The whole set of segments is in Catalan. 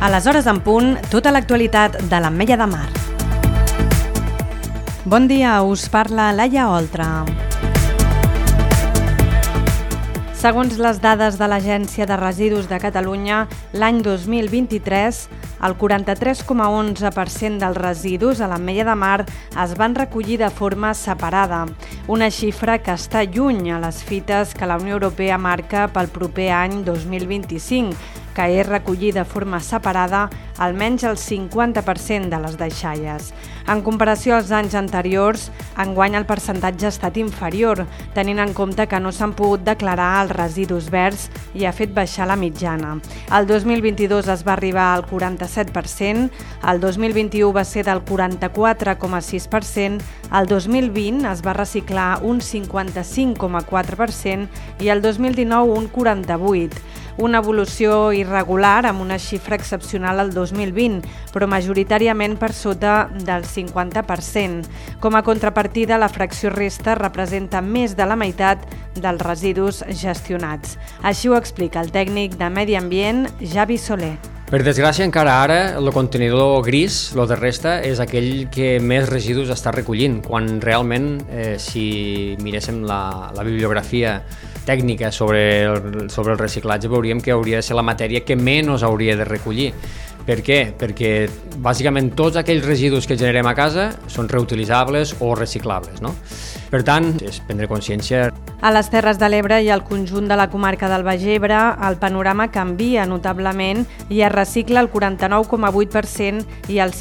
A les hores en punt, tota l'actualitat de l'Ametlla de Mar. Bon dia, us parla Laia Oltra. Segons les dades de l'Agència de Residus de Catalunya, l'any 2023, el 43,11% dels residus a l'Ametlla de Mar es van recollir de forma separada, una xifra que està lluny a les fites que la Unió Europea marca pel proper any 2025, que és recollir de forma separada almenys el 50% de les deixalles. En comparació als anys anteriors, enguany el percentatge ha estat inferior, tenint en compte que no s'han pogut declarar els residus verds i ha fet baixar la mitjana. El 2022 es va arribar al 47%, el 2021 va ser del 44,6%, el 2020 es va reciclar un 55,4% i el 2019 un 48%. Una evolució irregular amb una xifra excepcional al 2020, però majoritàriament per sota del 50%. Com a contrapartida, la fracció resta representa més de la meitat dels residus gestionats. Així ho explica el tècnic de Medi Ambient, Javi Soler. Per desgràcia, encara ara, el contenidor gris, el de resta, és aquell que més residus està recollint, quan realment, si miréssim la bibliografia tècnica sobre el reciclatge, veuríem que hauria de ser la matèria que menys hauria de recollir. Per què? Perquè bàsicament tots aquells residus que generem a casa són reutilitzables o reciclables, no? Per tant, és prendre consciència. A les Terres de l'Ebre i al conjunt de la comarca del Baix Ebre, el panorama canvia notablement i es recicla el 49,8% i el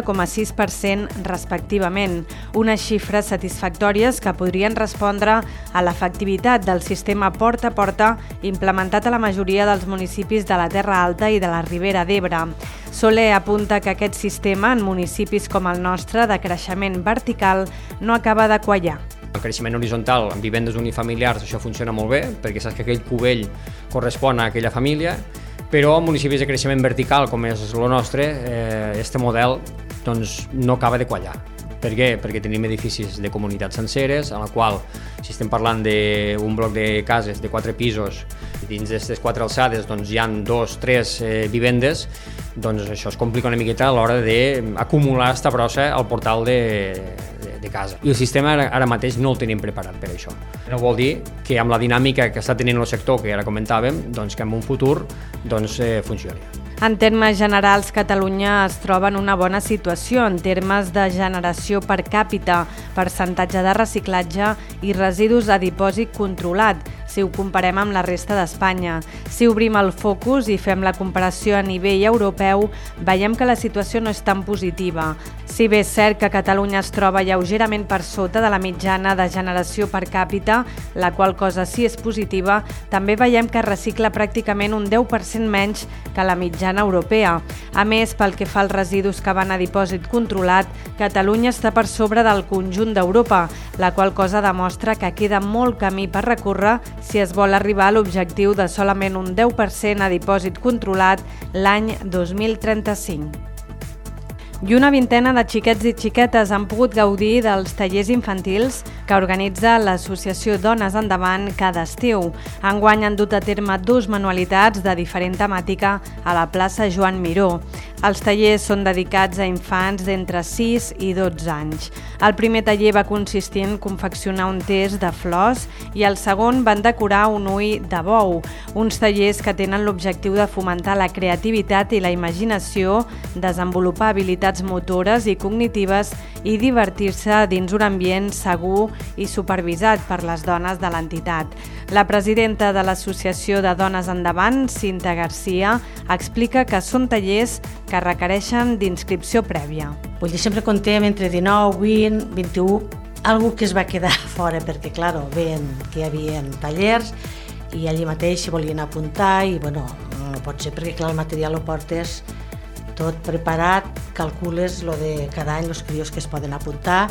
50,6% respectivament, unes xifres satisfactòries que podrien respondre a l'efectivitat del sistema porta a porta implementat a la majoria dels municipis de la Terra Alta i de la Ribera d'Ebre. Soler apunta que aquest sistema, en municipis com el nostre, de creixement vertical, no acaba de quallar. El creixement horitzontal en vivendes unifamiliars això funciona molt bé, perquè saps que aquell cubell correspon a aquella família, però en municipis de creixement vertical, com és el nostre, este model doncs, no acaba de quallar. Per què? Perquè tenim edificis de comunitats senceres, en la qual, si estem parlant d'un bloc de cases de 4 pisos, i dins d'aquestes 4 alçades doncs, hi ha 2-3 vivendes, doncs això es complica una miqueta a l'hora d'acumular aquesta brossa al portal de casa. I el sistema ara mateix no el tenim preparat per això. No vol dir que amb la dinàmica que està tenint el sector, que ara comentàvem, doncs que en un futur funcioni. En termes generals, Catalunya es troba en una bona situació en termes de generació per càpita, percentatge de reciclatge i residus a dipòsit controlat, si ho comparem amb la resta d'Espanya. Si obrim el focus i fem la comparació a nivell europeu, veiem que la situació no és tan positiva. Si bé és cert que Catalunya es troba lleugerament per sota de la mitjana de generació per càpita, la qual cosa sí és positiva, també veiem que recicla pràcticament un 10% menys que la mitjana europea. A més, pel que fa als residus que van a dipòsit controlat, Catalunya està per sobre del conjunt d'Europa, la qual cosa demostra que queda molt camí per recórrer si es vol arribar a l'objectiu de solament un 10% a dipòsit controlat l'any 2035. I una vintena de xiquets i xiquetes han pogut gaudir dels tallers infantils que organitza l'associació Dones Endavant cada estiu. Enguany han dut a terme 2 manualitats de diferent temàtica a la plaça Joan Miró. Els tallers són dedicats a infants d'entre 6 i 12 anys. El primer taller va consistir en confeccionar un test de flors i el segon van decorar un ull de bou, uns tallers que tenen l'objectiu de fomentar la creativitat i la imaginació, desenvolupar habilitats motores i cognitives i divertir-se dins un ambient segur i supervisat per les dones de l'entitat. La presidenta de l'Associació de Dones Endavant, Cinta Garcia, explica que són tallers que requereixen d'inscripció prèvia. Vull dir, sempre contem entre 19, 20, 21, algú que es va quedar fora perquè, clar, veien que hi havia tallers i allí mateix s'hi volien apuntar i, bueno, no pot ser perquè, clar, el material ho portes tot preparat, calcules lo de cada any, els crios que es poden apuntar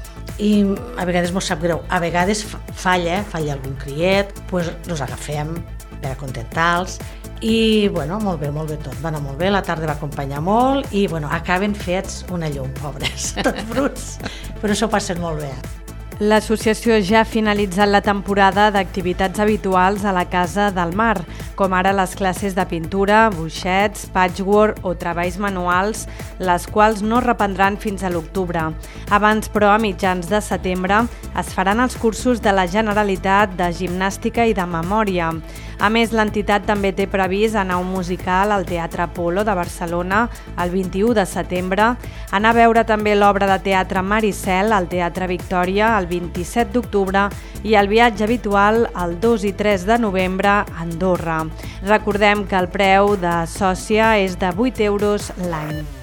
i a vegades mos sap greu, a vegades falla algun criet, doncs els agafem per acontentar-los i, bueno, molt bé tot, va anar molt bé, la tarda va acompanyar molt i, bueno, acaben fets una llum, pobres, tots bruts, però s'ho passen molt bé. L'associació ja ha finalitzat la temporada d'activitats habituals a la Casa del Mar. com ara les classes de pintura, boixets, patchwork o treballs manuals, les quals no reprendran fins a l'octubre. Abans, però, a mitjans de setembre, es faran els cursos de la Generalitat de gimnàstica i de memòria. A més, l'entitat també té previst anar a un musical al Teatre Apolo de Barcelona el 21 de setembre, anar a veure també l'obra de teatre Maricel al Teatre Victòria el 27 d'octubre i el viatge habitual el 2 i 3 de novembre a Andorra. Recordem que el preu de sòcia és de 8 euros l'any.